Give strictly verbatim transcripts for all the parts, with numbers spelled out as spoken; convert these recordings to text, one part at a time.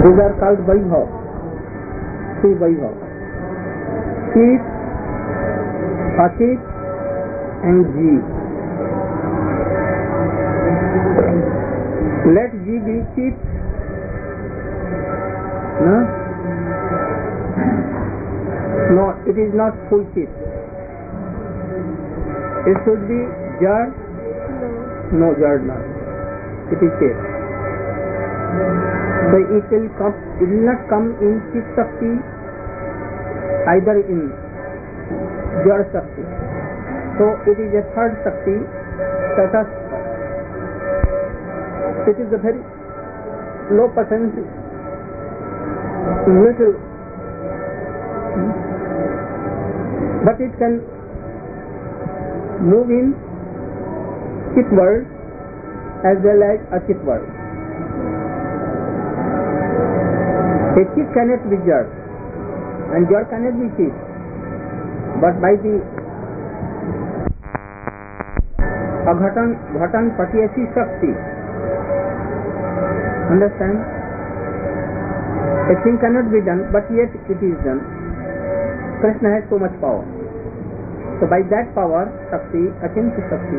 These are called Vaibhav. Three Vaibhav. Chit, Achit and Jeev. Let G be Chit. No? No, it is not full Chit. It should be Jad. No, Jad not. It is Chit. So it will come. It will not come in Chit Shakti, either in Jad Shakti. So it is a third Shakti, Tatastha. It is a very low potency, little, but it can move in Chit world as well as Achit world. A Chit cannot be Jad, and Jad cannot be Chit, but by the Aghatan, Ghatan, Patiyasi Shakti, understand? A thing cannot be done, but yet it is done. Krishna has so much power. So by that power, Shakti, Achintya Shakti,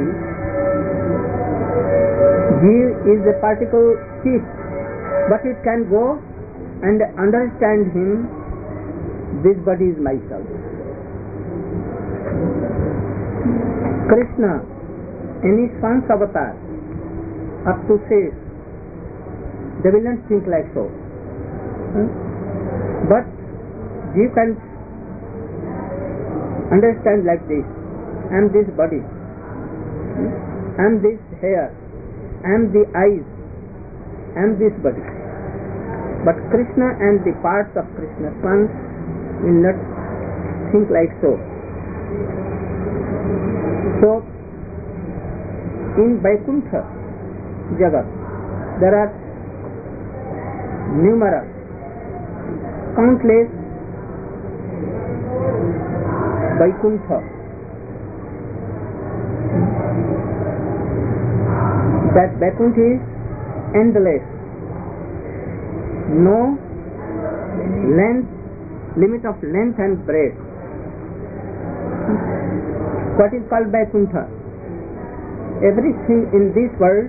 Jeev is a particle Chit, but it can go and understand him, this body is myself. Krishna, in his son's avatar, up to say, they will not think like so. Hmm? But you can understand like this. I am this body. Hmm? I am this hair. I am the eyes. I am this body. But Krishna and the parts of Krishna sons will not think like so. So, in Vaikuntha Jagat, there are numerous, countless Vaikuntha. That Vaikuntha is endless. No length, limit of length and breadth. What is called Vaikuntha? Everything in this world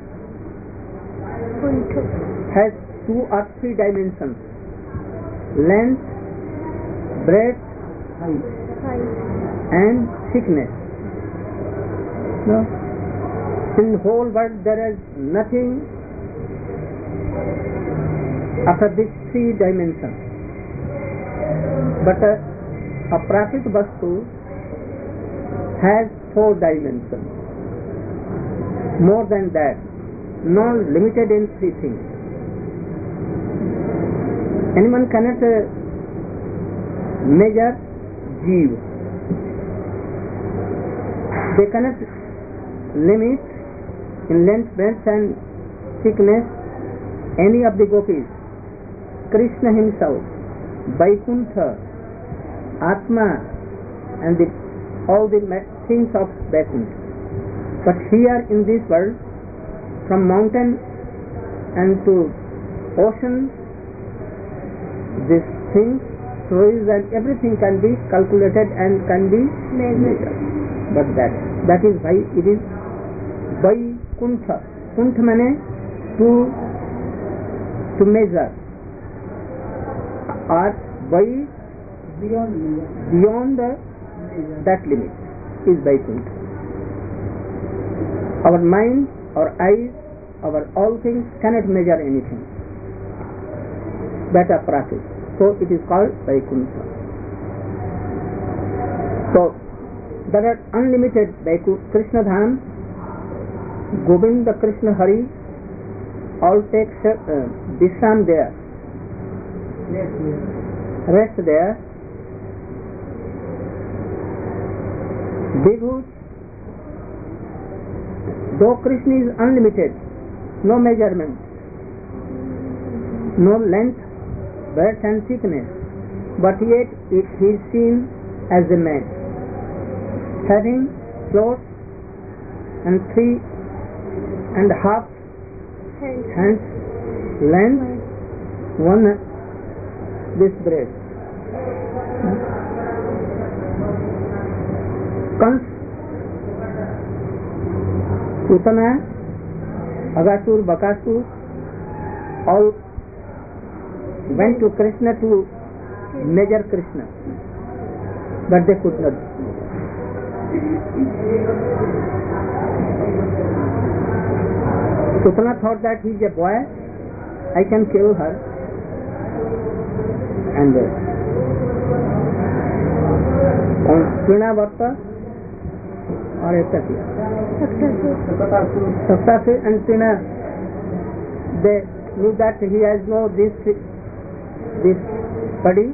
has two or three dimensions: length, breadth, height, and thickness. No? In the whole world there is nothing after these three dimensions. But a, a Prakrit Vastu has four dimensions. More than that, not limited in three things. Anyone cannot uh, measure Jeev. They cannot limit in length, breadth and thickness any of the gopis. Krishna himself, Vaikuntha, Atma, and the, all the things of Vaikuntha. But here in this world, from mountain and to ocean, these things, trees and everything can be calculated and can be measured. But that that is why it is Vaikuntha. Kuntha means to to measure, or Vai beyond beyond the, that limit is Vaikuntha. Our mind, our eyes, our all things cannot measure anything. That are practice. So it is called Vaikuntha. So there are unlimited Vaikuntha. Krishna Dham, Govinda Krishna Hari, all take uh, Vishram there. Yes, yes. Rest there. Vibhus, though Krishna is unlimited, no measurement, no length, breadth and thickness, but yet it is seen as a man, having clothes and three and a half hands, length, one this bread. Kans, Putana, Agasur, Bakasur, all went to Krishna to measure Krishna, but they could not. Putana thought that he is a boy, I can kill her, and on Trinavarta or Ekatya, Saptasur and Trina, they knew that he has no this this body.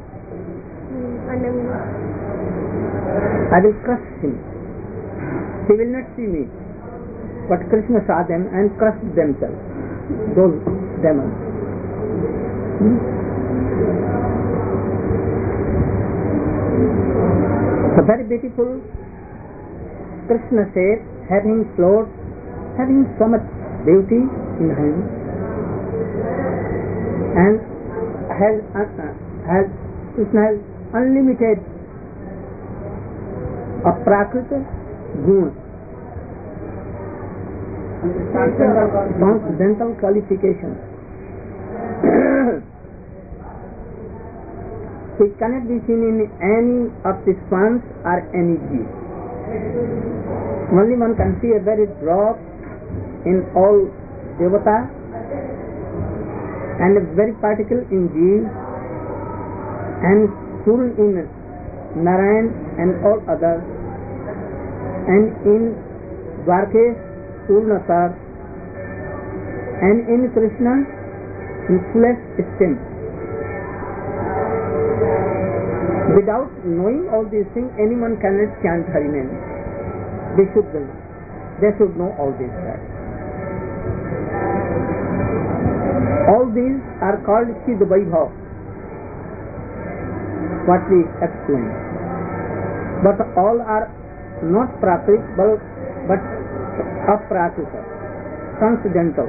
I will crush him. He will not see me. But Krishna saw them and crushed themselves, those demons. Hmm? So very beautiful. Krishna said, having flowed, having so much beauty in him, and has uh, has Krishna has unlimited aprakrita guna, transcendental qualifications. It cannot be seen in any of the swans or any jeev. Only one can see a very drop in all devata and a very particle in jeev and full in Narayan and all others, and in Dwarkesh, Purnasar, and in Krishna in fullest extent. Without knowing all these things, anyone cannot chant Hari name. They should know. They should know all these facts. All these are called Siddh Vaibhav, what we explained. But all are not Prakrit, but, but Aprakrita, transcendental.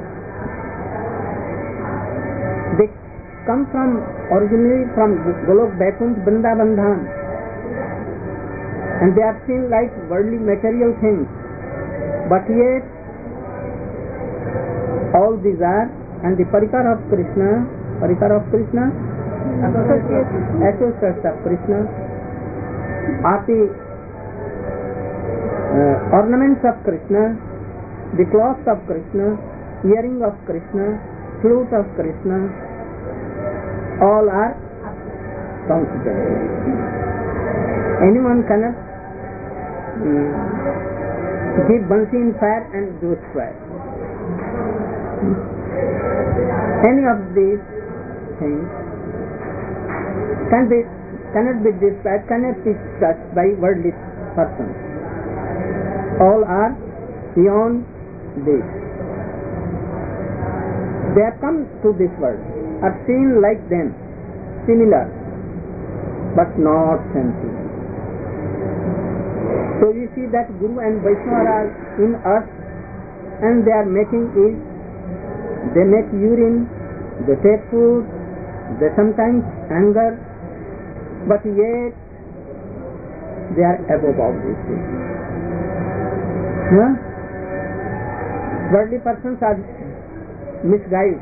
They come from, originally from Golok, Vaikuntha, Vrindavan Dham, and they are seen like worldly material things. But yet, all these are, and the Parikar of Krishna, Parikar of Krishna, associates of Krishna, are the uh, ornaments of Krishna, the cloth of Krishna, earring of Krishna, flute of Krishna, all are transcendental. Anyone cannot um, give bansi in fire and do it fire. Any of these things can be, cannot be described, cannot be touched by worldly persons. All are beyond this. They have come to this world, are seen like them, similar, but not sentient. So you see that Guru and Vaishnava are in us, and they are making is, they make urine, they take food, they sometimes anger, but yet they are above all these things. Huh? Worldly persons are misguided,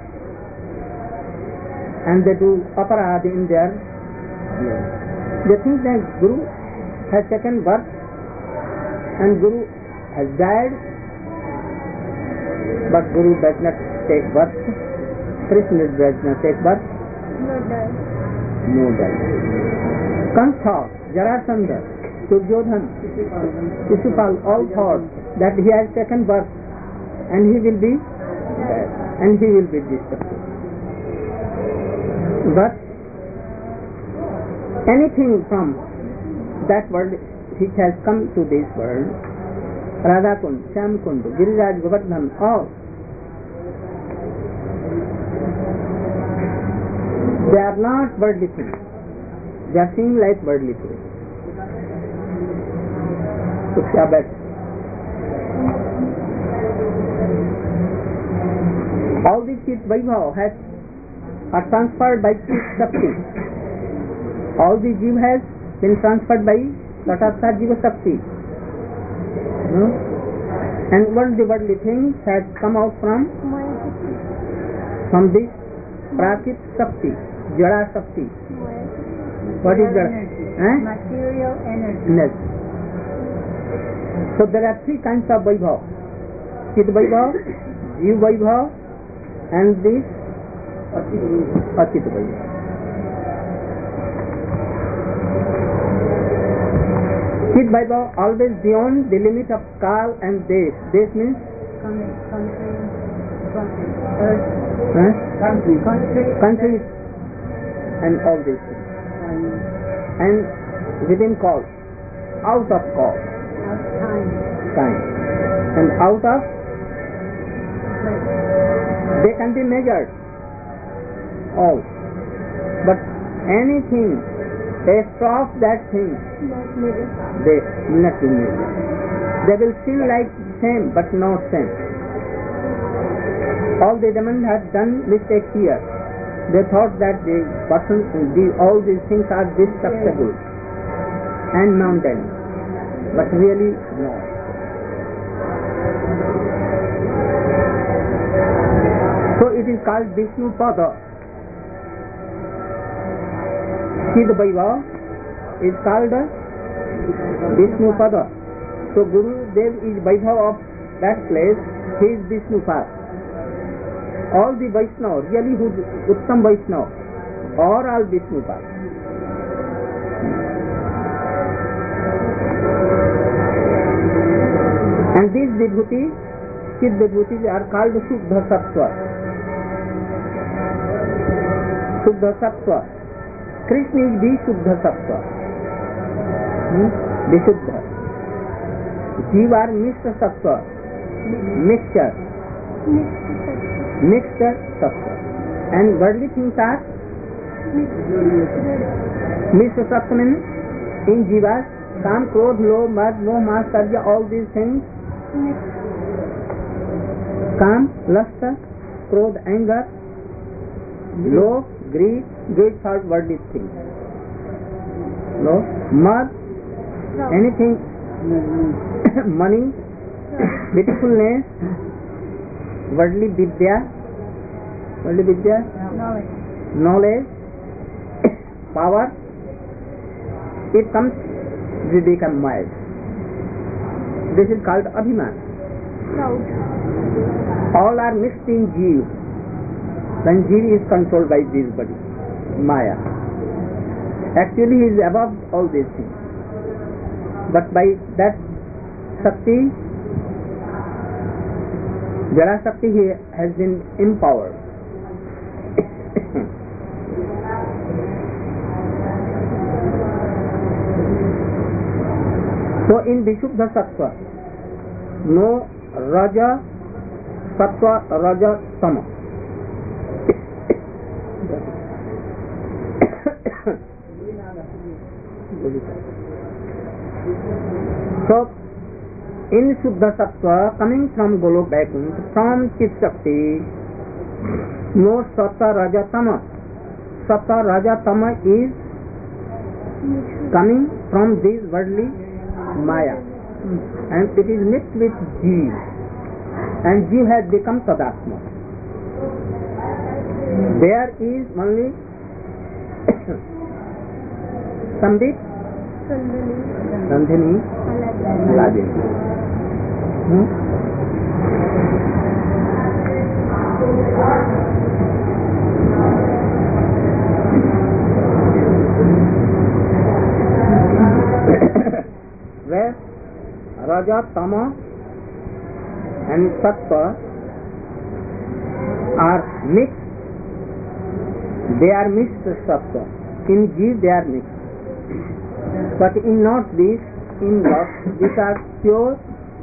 and they do aparadha in their life. They think that Guru has taken birth and Guru has died, but Guru does not take birth. Krishna does not take birth. No die. No die. Kantha, Jarasandha, Suryodhan, Shishupal all thought that he has taken birth and he will be dead and he will be destructed. But anything from that world which has come to this world, Radha Kund, Shyam Kund, Giriraj, Govardhan, all, they are not worldly things. They are seen like worldly things. So, kya bet? All these Siddh Vaibhav has are transferred by Shakti All the jiva has been transferred by Tathagata Jiva Shakti. Hmm? And what the worldly things has come out from from this Prakrit Shakti, Jada Shakti. What is Jada? Eh? Material energy. Yes. So there are three kinds of Vaibhav. Chit Vaibhav, Jiv Vaibhav, and this Achit Vaibhav. Chit Vaibhav always beyond the limit of Kal and Desh. Desh means Country, country, country, earth, eh? country, country, countries and all these things. And within call, out of call, out time, time, and out of they can be measured all, but anything taste of that thing they will not be measured. They will feel like same but not same. All the demons have done mistakes here. They thought that the person, the, all these things are destructible and mountains, but really no. So it is called Vishnu Pada. Chit Vaibhav is called Vishnu Pada. So Guru Dev is Vaibhav of that place. He is Vishnu Pada. All the Vaishnava, really who is Uttam Vaishnava, are all Vishnu Pada. And these Vibhuti, Chit Vibhutis are called Shuddha Sattva. Shuddha Sattva. Krishna is Vishuddha Sattva. Hmm? Vishuddha. Jiva are Mishra Sattva. Mixture. Mixed Sattva. And worldly things are Mishra Sattva means in Jivas, Kam, Krodh, Lobh, Madh, Moh, Matsarya, all these things. Kam, lust, Krodh, anger, Lobh, greed, greed for worldly things. No, Madh, anything, money, beautifulness, worldly vidya, worldly vidya, knowledge, knowledge, power. It comes, we become mild. This is called Abhiman. proud, All are mixed in Jeev. Then Jeev is controlled by this body, Maya. Actually he is above all these things. But by that Shakti, Jara Shakti, he has been empowered. So in Vishuddha Sattva, no Raja, Sattva, Raja, Tama. So in Shuddha Sattva, coming from Golok Vaikuntha, from Chit Shakti, no Sattva, Raja, Tama. Sattva, Raja, Tama is coming from this worldly Maya, and it is mixed with Jeev, and Jeev has become Tadatma. There is only Sambit, Sandhini, Ladini. Hmm? Where Raja, Tama and Sattva are mixed, they are mixed Sattva. In Jeev they are mixed. But in not this, in what, these are pure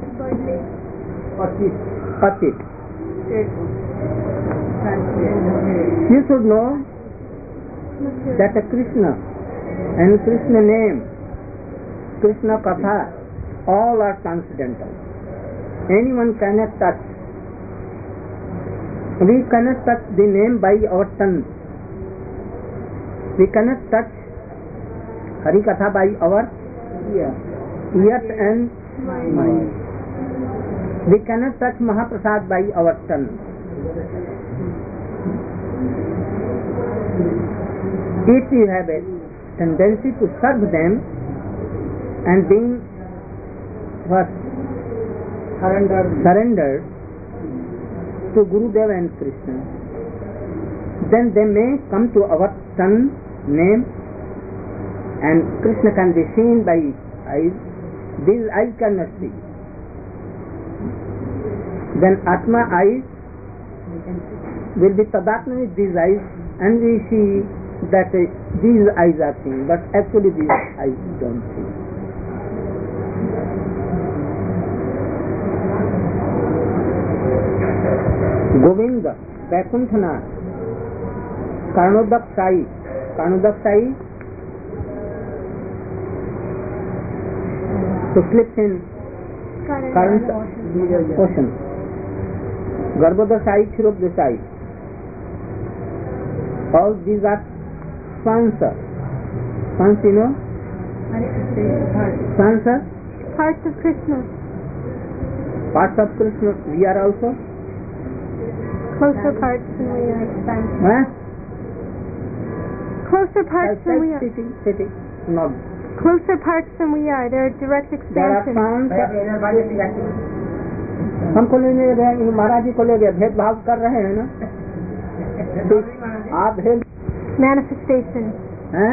Achit. You should know that a Krishna and Krishna name, Krishna Katha, all are transcendental. Anyone cannot touch. We cannot touch the name by our tongue. We cannot touch Hari Katha by our Ear. ears and Mind. mind. We cannot touch Mahaprasad by our tongue. If you have a tendency to serve them and being what Surrender. surrendered to Gurudev and Krishna, then they may come to our tongue, name, and Krishna can be seen by eyes. These eyes cannot see. Then Atma eyes will be tadatma with these eyes, and we see that uh, these eyes are seeing, but actually these eyes don't see. Govinda, Vaikuntanath, Karnodak Sai, Karnodak Sai, to slip in current ocean. Garbhodasai, Kshirodasai. All these are swans. Swans, you know? Swans are Parts of Krishna. parts of Krishna. We are also. Closer parts than we are. Huh? Closer parts than we are. Sitting, sitting. Not. Closer parts than we are. They're direct There are expansion. swans. हमको लेने गए महाराज जी को ले गए भेदभाव कर रहे हैं ना आप भेद Manifestation. हैं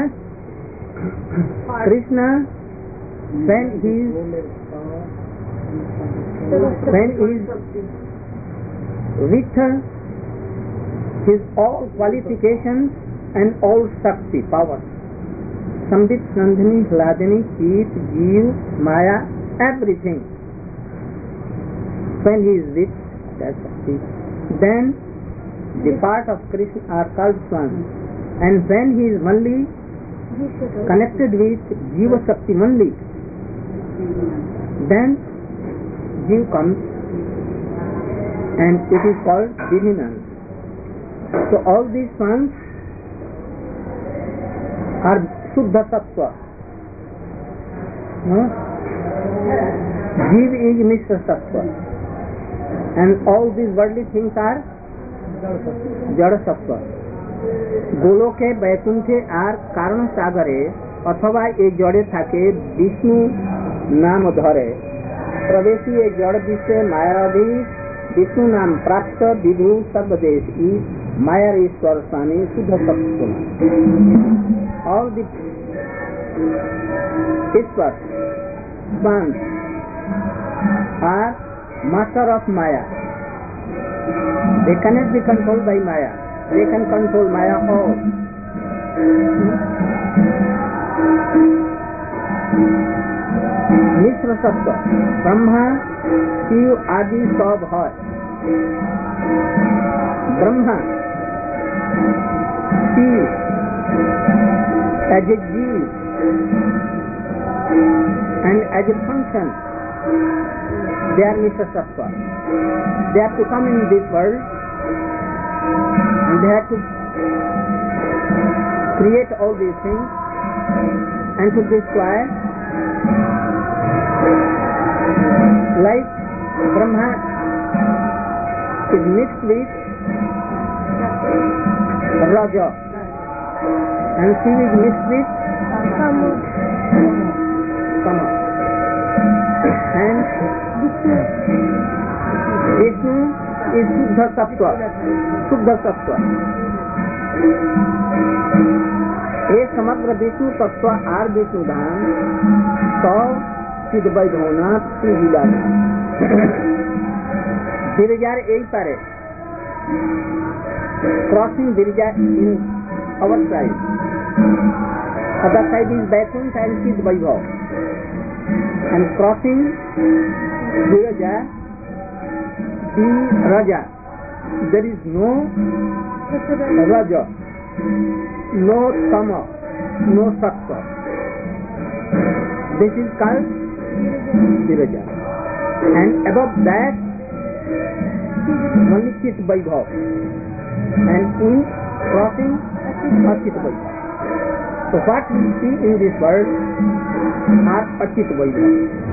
Krishna when he is when he is with his all qualifications and all Shakti power, Sambit, Sandhini, Hladini, Cheet, Jeev, Maya, everything. When he is with that Shakti, then the part of Krishna are called swans. And when he is only connected with Jiva Shakti only, then Jeev comes and it is called divinance. So all these swans are Shuddha Sattva. No? Jeev is Mishra Sattva. And all these worldly things are Jada Sattva. গোলকে বৈকুণ্ঠে আর কারণ সাগরে অথবা এই জড়ে থাকে বিষ্ণু নাম ধরে প্রবেশী এই জড় বিশ্বে মায়ারাধি বিষ্ণু নাম প্রাপ্ত বিভু সর্বদেশ ই মায়ার ঈশ্বর স্বামী শুদ্ধ সত্য অল দি ঈশ্বর swans are master of Maya. They cannot be controlled by Maya. They can control Maya all. मिश्र सत्व ब्रह्मा शिव आदि सब है Brahma Shiv as a Jeev and as a function they are Mishra Sattva. They have to come in this world and they have to create all these things and to destroy, like Brahma is mixed with Raja and Shiva is mixed with Kama and Vishnu is Shuddha Sattva. Shuddha Sattva. ये समग्र विष्णु तत्व are Vishnu धाम सौ सिद्ध वैभवनाथ श्री जिला गिरिजार यही पारे crossing Girija in our side other side is Baikunth and Siddh Vaibhav and crossing Girija the raja there is no raja no Tama, no Sattva. This is called Viraja. And above that, only Chit Vaibhav. And in crossing, Achit Vaibhav. So what we see in this world are Achit Vaibhav.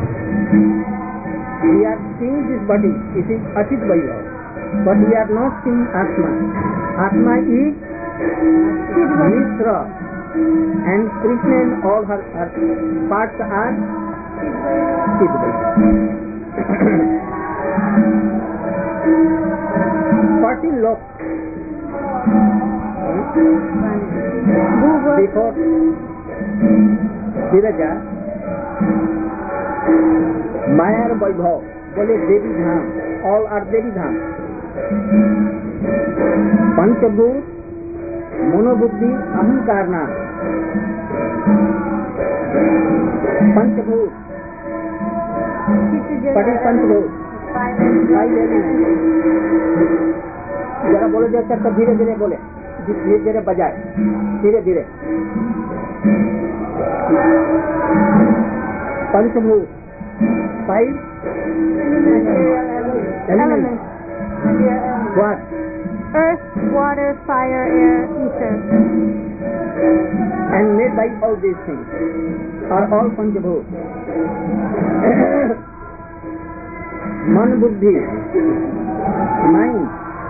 We are seeing this body, it is Achit Vaibhav, but we are not seeing Atma. Atma is Mishra, and Krishna and all her, her parts are Chit Vaibhav. Fourteen loks before Viraja, Maya and Vaibhav, बोले देवी धाम, all are देवी धाम. पंचभूत, मनोबुद्धि, अहंकार नाम. पंचभूत, पटी पंचभूत, जरा बोले जैसे तो धीरे धीरे बोले, धीरे धीरे बजाए, धीरे धीरे. पंचभूत, five elements. What? Earth, water, fire, air, ether. And made by all these things are all Panchabhut. Man buddhi, mind,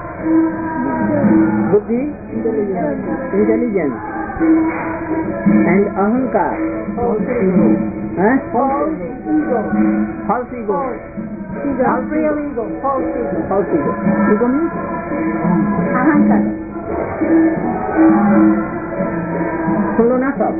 buddhi, intelligence, and ahankar, huh? False ego. False ego. Ego. Not real ego. False ego. False ego. Ego means Ahankar. सुन लो ना सब.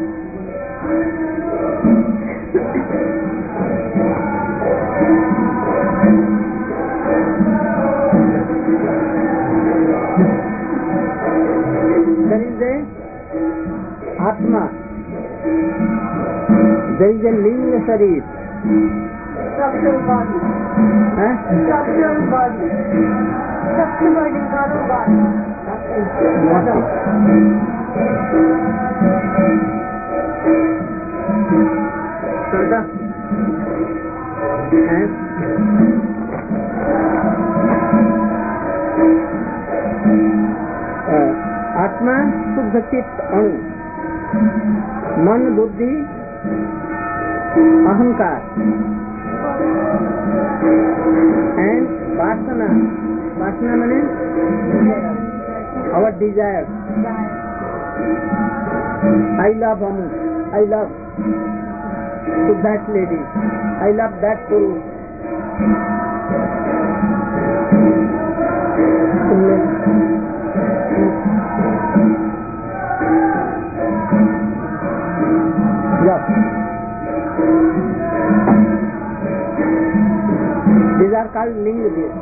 There is a Atma. There is a Linga Sharir. Structural body. Huh? Structural body. Structural body. Subtle body. What? Sarda. And uh, Atma Shuddha Chit Anu, Man Buddhi, Ahankar, and Vasana. Vasana means our desire. I love Amu. I love to that lady. I love that Puru. Yeah. These are called Linga Dev.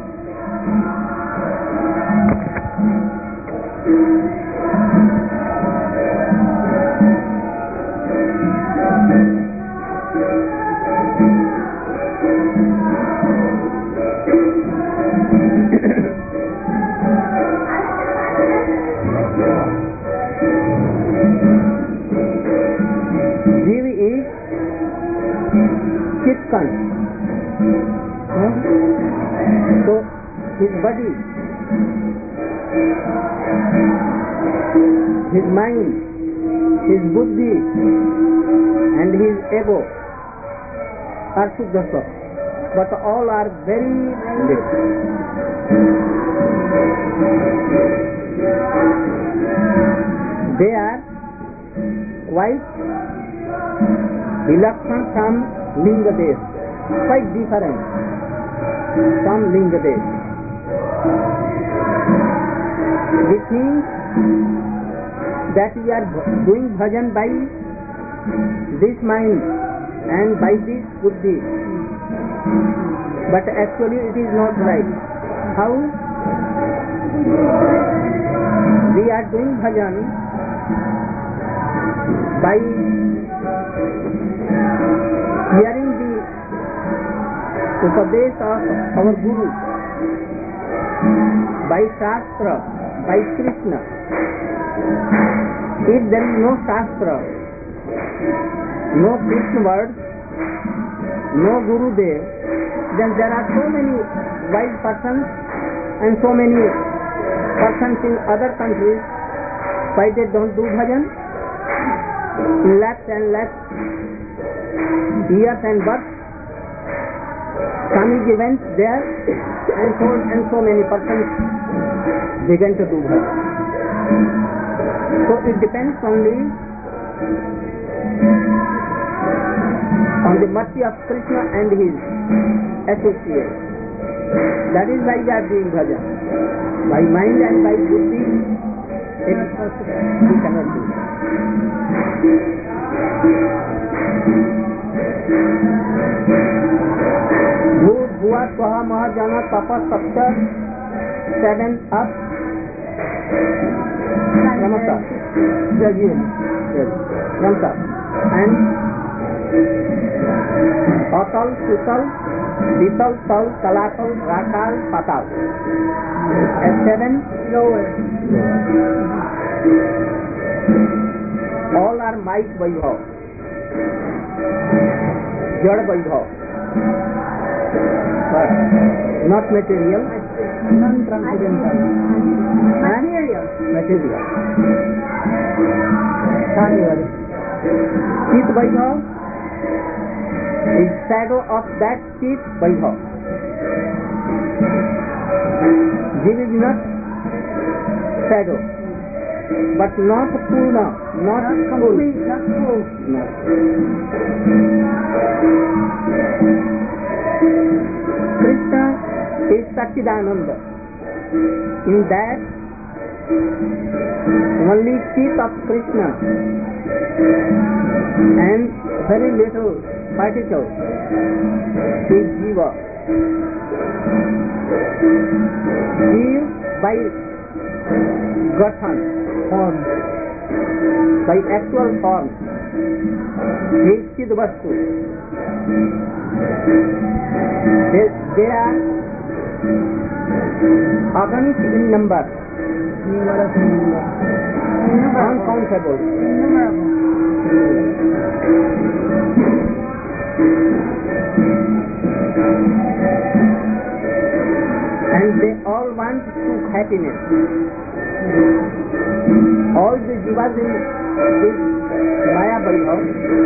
Jiva is Chitkan. Huh? So his body, his mind, his buddhi, and his ego are Shuddha Swarup, but all are very little. They are quite Vilakshan from Linga Dev, quite different from Linga Dev. This means that we are doing bhajan by this mind and by this buddhi, but actually it is not right. How? We are doing bhajan by hearing the upadesh of our Guru, by Shastra, by Krishna. If there is no Shastra, no Krishna word, no Guru Dev, then there are so many wise persons and so many persons in other countries, why they don't do bhajan? in lakhs and lakhs years and births, Swami's events there, and so and so many persons began to do bhajan. So it depends only on the mercy of Krishna and his associates. That is why we are doing bhajan. By mind and by buddhi, it is possible. We cannot do that. Bhut bhuva swaha mahajana tapa sapta, seven up. Ramata. Ramata. And Atal, Sutal, Vital, Tal, Talatal, Rakal, Patal. And seven lower. All are might Vaibhav. Jad Vaibhav. But not material. Non-transcendental. Material. Material. Chit Vaibhav is shadow of that Chit Vaibhav. Jiv is not shadow, but not Purna, not complete, not full. No. Krishna is Satchidananda. In that, only Chit of Krishna and very little particle is Jiva. Jiva by Gathan, form, by actual form, he is Chidvastu. They, they are organic in number, uncountable, innumerable. And they all want true happiness. All the jivas in this Maya Vaibhav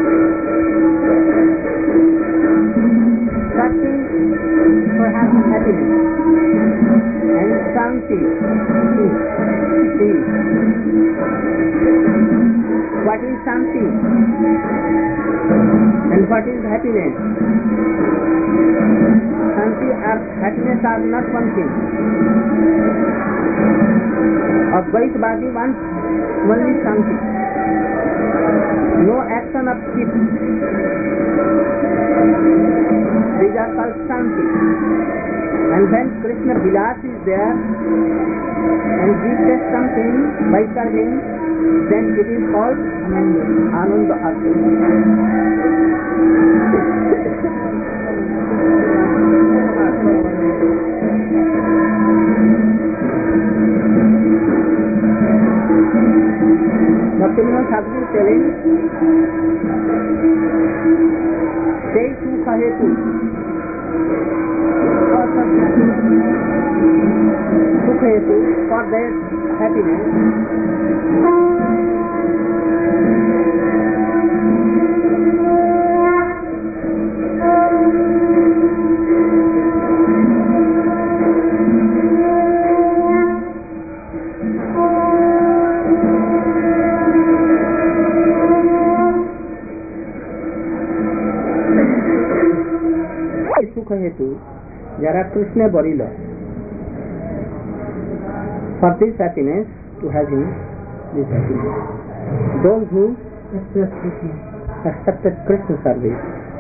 searching for happiness and Shanti, peace. What is Shanti? And what is happiness? Shanti and happiness are not one thing. Advaitavadi wants only Shanti. No action of chit. These are called Shanti. And when Krishna Vilas is there and gives us something by serving, then it is called Ananda Asa. Bhaktivinoda Thakur telling, say Sukha Hetu. Sukha Hetu, for their happiness. Hetu, Jara Krishna Borila. For this happiness, to have him, this happiness. Those who accepted Krishna service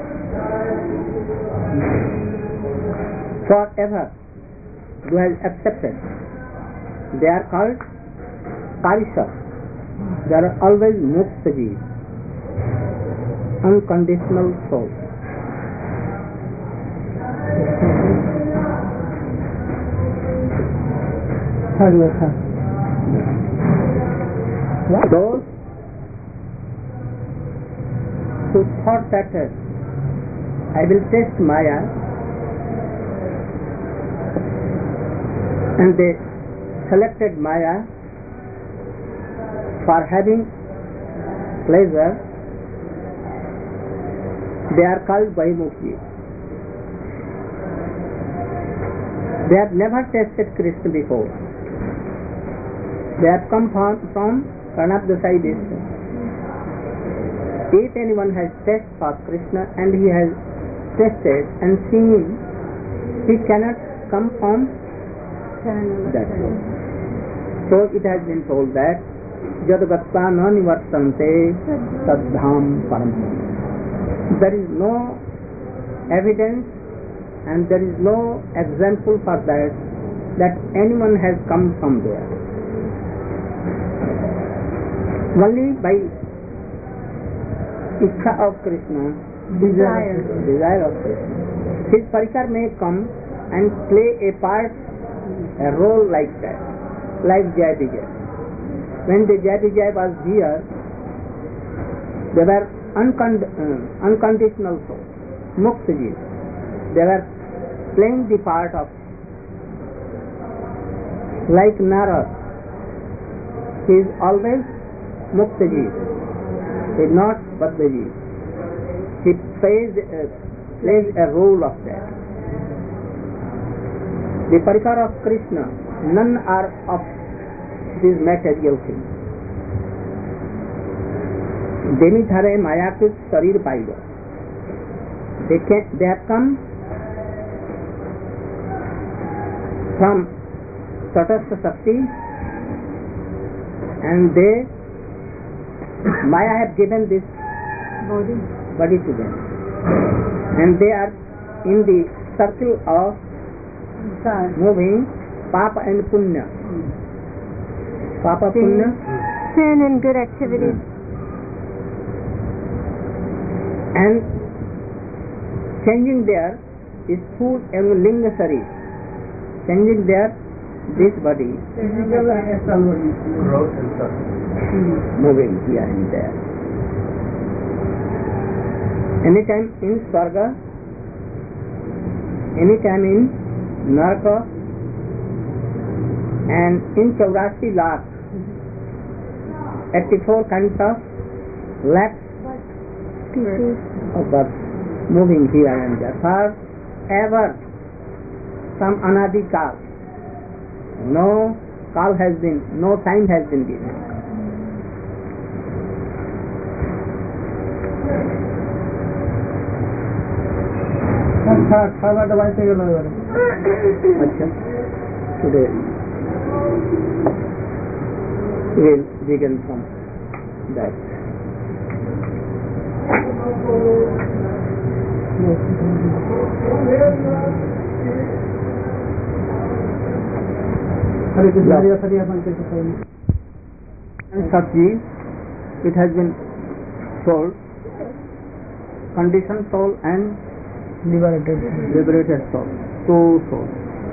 forever, who have accepted, they are called Karisha. They are always Muktaji, unconditional soul. Those who thought that I will test Maya, and they selected Maya for having pleasure, they are called Bahimukhi. They have never tasted Krishna before. They have come from, from Karnabdasai district. If anyone has taste for Krishna and he has tasted and seen, he cannot come from that. So it has been told that Jad Gatta na nivartante Saddham Param. There is no evidence and there is no example for that that anyone has come from there. Only by Ichha of Krishna, desire, desire of Krishna, his parikar may come and play a part, a role like that, like Jai Vijay. When the Jai Vijay was here, they were uncond- uh, unconditional souls, Muktaji. They were playing the part of, like Narad, he is always Muktaji, he is not Badbaji. He plays, uh, plays a role of that. The parikar of Krishna, none are of these material things. Demi Dhare Mayakrit Sharir Paiga. They can, they have come from Tatastha Shakti and they Maya have given this Body. body to them and they are in the circle of moving Papa and Punya. Papa Punya, Sin and good activities. and changing their Sthul and Lingasari, changing their this body, growth and such. moving here and there. Anytime in Swarga, anytime in Naraka, and in Chaurasi lakh, eighty-four kinds of lakhs Species. of birds moving here and there. Forever, some anadi kal. No call has been, no time has been given. खावा दवाई से गलो अच्छा, today we will begin from that. हरे कृष्ण हरे हरे अपन के And Satji, it has been told, conditioned soul and liberated liberated soul, two souls.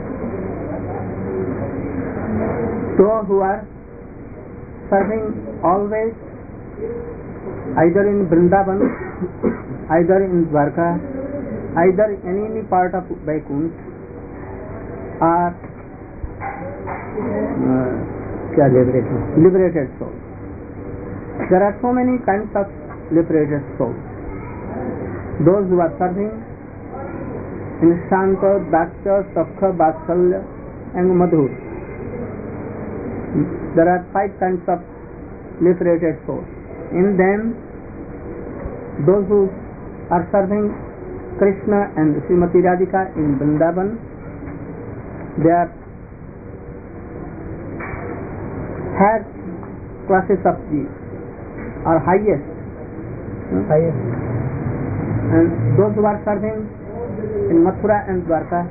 Those who are serving always either in Vrindavan, either in Dwarka, either in any part of Vaikunt, are uh, liberated, liberated souls. There are so many kinds of liberated souls. Those who are serving in Shanta, Daksha, Sakha, Vatsalya and Madhur. There are five kinds of liberated souls. In them, those who are serving Krishna and Srimati Radhika in Vrindavan, they are higher classes of the or highest. highest And those who are serving in Mathura and Dwarka,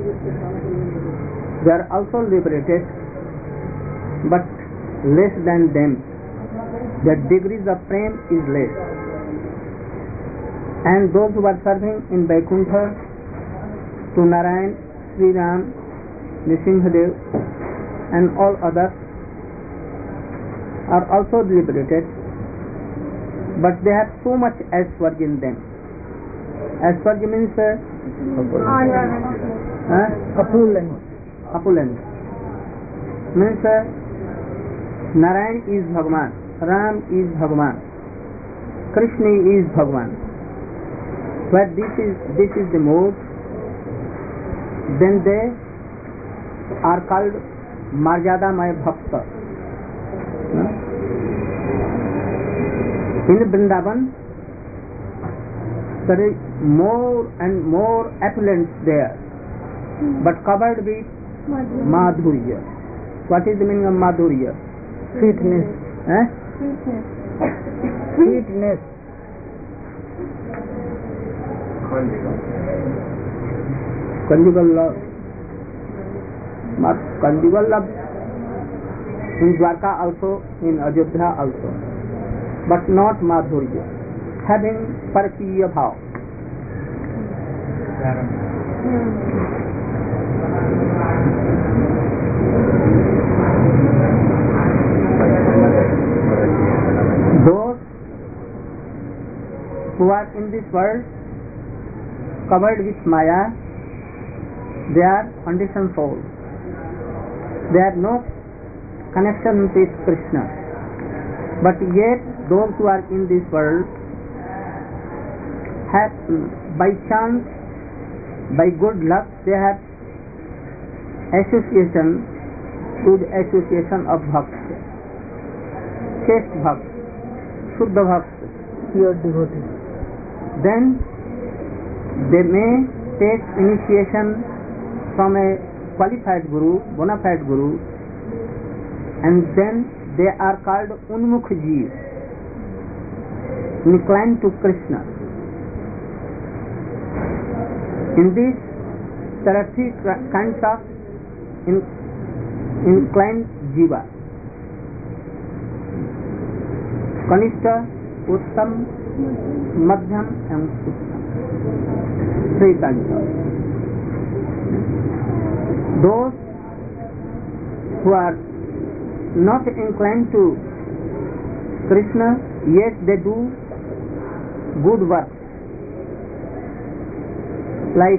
they are also liberated, but less than them. Their degrees of prem is less. And those who are serving in Vaikuntha to Narayan, Sri Ram, Nrsimhadev and all others are also liberated, but they have so much Aishwarya in them. Aishwarya means uh, uh, opulence opulence. Means uh, Narayan is Bhagavan, Ram is Bhagavan, Krishna is Bhagavan, where this is this is the mode, then they are called Marjadamaya Bhakta. In Vrindavan, there is more and more opulence there, but covered with Madhurya. What is the meaning of Madhurya? Sweetness. Eh? Sweetness. Sweetness. Conjugal love. But conjugal love in Dwarka also, in Ajodhya also, but not Madhurya, having Parakiya Bhav. Those who are in this world covered with Maya, they are conditioned souls. They have no connection with Krishna. But yet, those who are in this world have, by chance, by good luck, they have association with association of bhakts, chaste bhakts, shuddha bhakts. Pure devotee. Then they may take initiation from a qualified guru, bona fide guru, and then they are called Unmukh Jeev, inclined to Krishna. In this, there are three kinds of in, inclined jiva: Kanishta, Uttam, Madhyam, and Uttam. Three kinds of. Those who are not inclined to Krishna, yet they do good works, like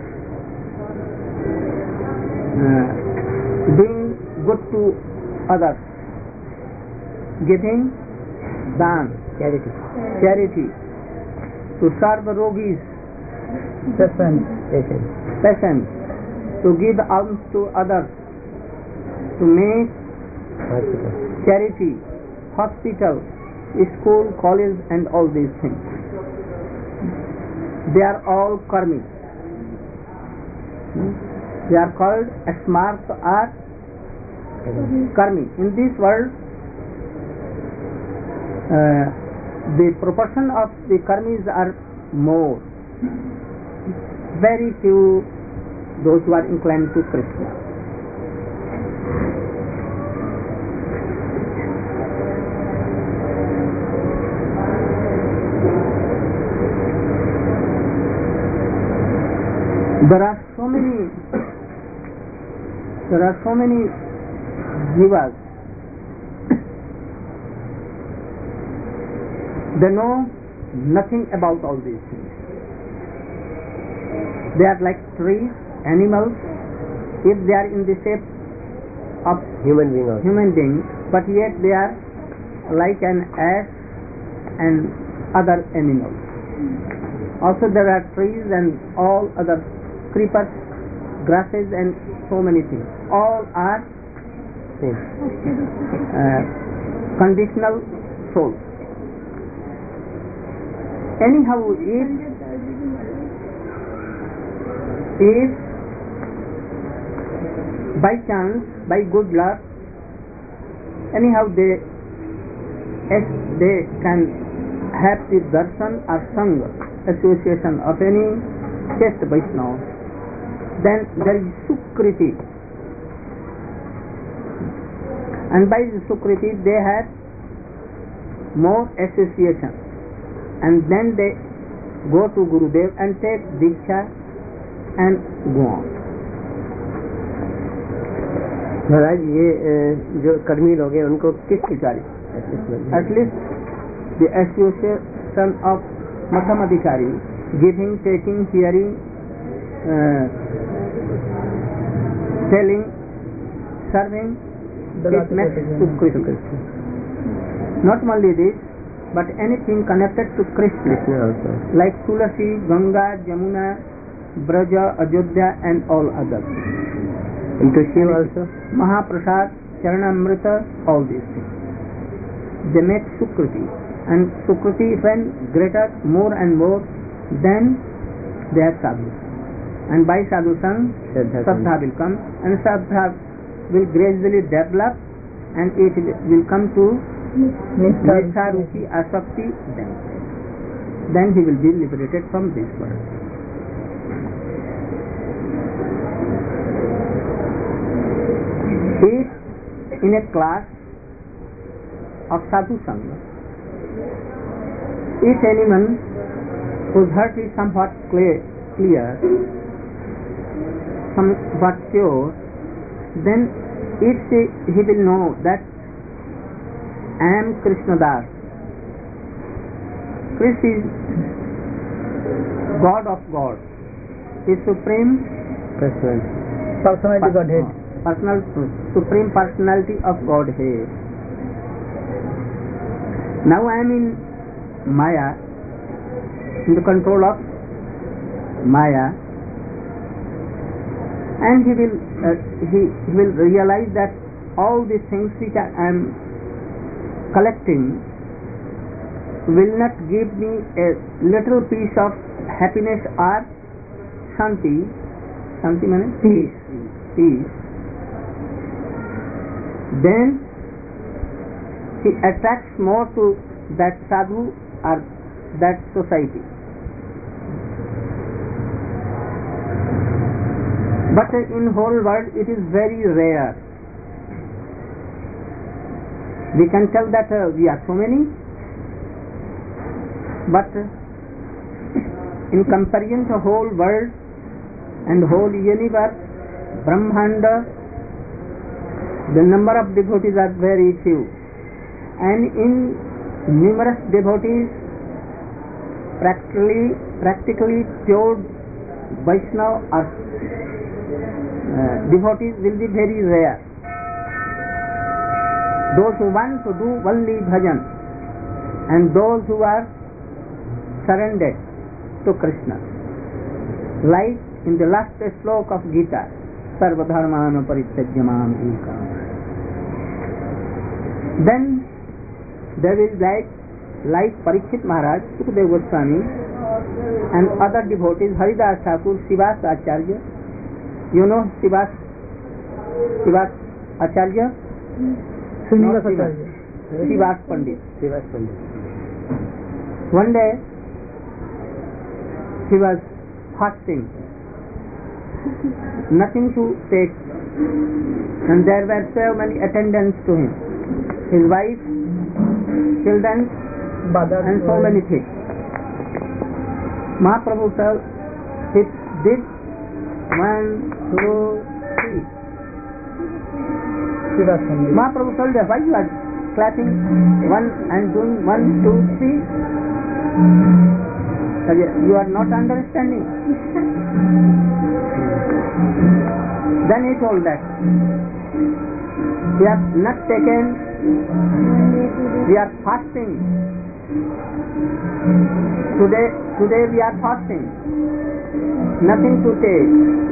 uh, doing good to others, giving dan, Charity. charity, to serve rogis, Patient. Patient. patients, to give alms to others, to make Hospital. charity, hospital, school, college, and all these things. They are all karmi. Hmm? They are called smart or karmi. In this world, uh, the proportion of the karmis are more. Very few those who are inclined to Krishna. There are so many, there are so many jivas. They know nothing about all these things. They are like trees, animals, if they are in the shape of Human being also. human beings, but yet they are like an ass and other animals. Also there are trees and all other creepers, grasses, and so many things. All are uh, conditional souls. Anyhow, if if by chance, by good luck, anyhow they if they can have the darshan or sangha, association of any chaste Vaishnava, then there is sukriti, and by the sukriti they have more association, and then they go to Gurudev and take diksha and go on. महाराज ये जो कर्मी लोग हैं उनको किस Adhikari. At least the association of Madhyam Adhikari, giving, taking, hearing, uh, telling, serving, it makes sukriti. Not only this, but anything connected to Krishna, Krishna also. like Tulasi, Ganga, Jamuna, Braja, Ajodhya and all others. And to Shiva also? Mahaprasad, Charanamrita, all these things. They make Sukriti. And Sukriti, when greater, more and more, then they are sadhu. And by sadhu sang, Shraddha Shraddha will come, and Shraddha will gradually develop, and it will come to Nishtha, Ruchi, Asakti, then. Then he will be liberated from this world. If in a class of sadhu sangha, if anyone whose heart is somewhat clear, clear somewhat pure, then if he, he will know that I am Krishna Das. Krishna is God of God, is supreme Personality. personality Godhead. Personal, supreme personality of Godhead. Now I am in Maya, in the control of Maya, and he will uh, he, he will realize that all these things which I am collecting will not give me a little piece of happiness or shanti. Shanti means peace. Peace. Then he attracts more to that sadhu or that society. But in whole world it is very rare. We can tell that uh, we are so many, but uh, in comparison to whole world and whole universe, Brahmanda, the number of devotees are very few, and in numerous devotees, practically practically pure Vaishnava or uh, devotees will be very rare. Those who want to do only bhajan and those who are surrendered to Krishna, like in the last sloka of Gita, Sarva dharmana parityajya mam ekam. Then there will like like Parikshit Maharaj, Sukadeva Goswami, and other devotees, Haridas Thakur, Srivas Acharya. You know Srivas Srivas Acharya? Srinivas Not Srivas. Acharya. Srivas Pandit. Srivas Pandit. One day he was fasting, nothing to take, and there were so many attendants to him, his wife, children, and so many things. Mahaprabhu said, he did one, two, three. Mahaprabhu told her, why you are clapping one and doing one, two, three? You are not understanding. Then he told that we have not taken, we are fasting. Today, today we are fasting. Nothing to take.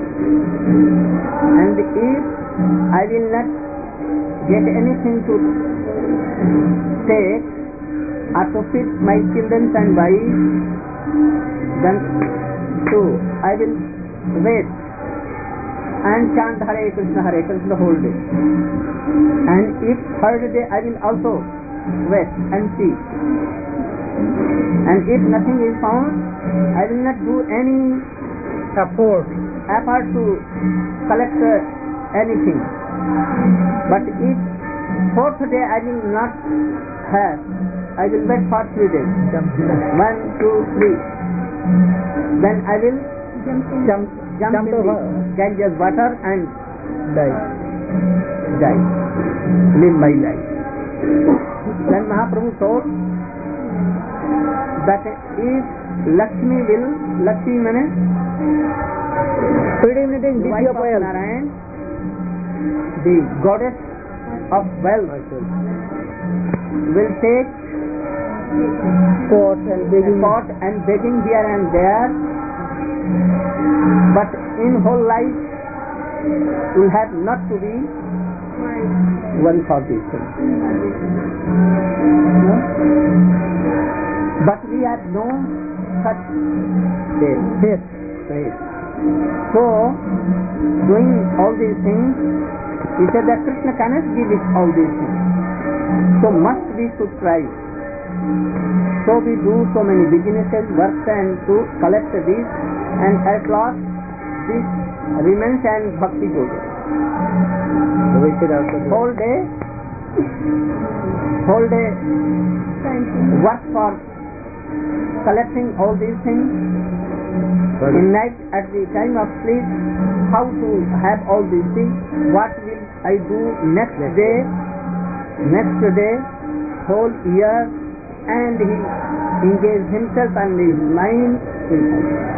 And if I will not get anything to take or to feed my children and wife, then too I will wait and chant Hare Krishna Hare Krishna the whole day. And if third day I will also wait and see. And if nothing is found, I will not do any effort, effort to collect uh, anything. But if fourth day I will not have, I will wait for three days. One, two, three. Then I will jump, jump, jump, jump in the Ganges water and die. Die. Live my life. Then Mahaprabhu told that if Lakshmi will, Lakshmi means predominating the wife of Narayan, the goddess of wealth, will take Caught and begging. caught and begging here and there, but in whole life will have not to be one for these things. No? But we have no such faith. faith. So, doing all these things, he said that Krishna cannot give it all these things. So must we should try. So we do so many businesses, works and to collect this, and at last this remains and bhakti goes. We should also do. Whole day, whole day work for collecting all these things. Sorry. In night at the time of sleep, how to have all these things, what will I do next day, next day, whole year, and he engaged himself and his mind in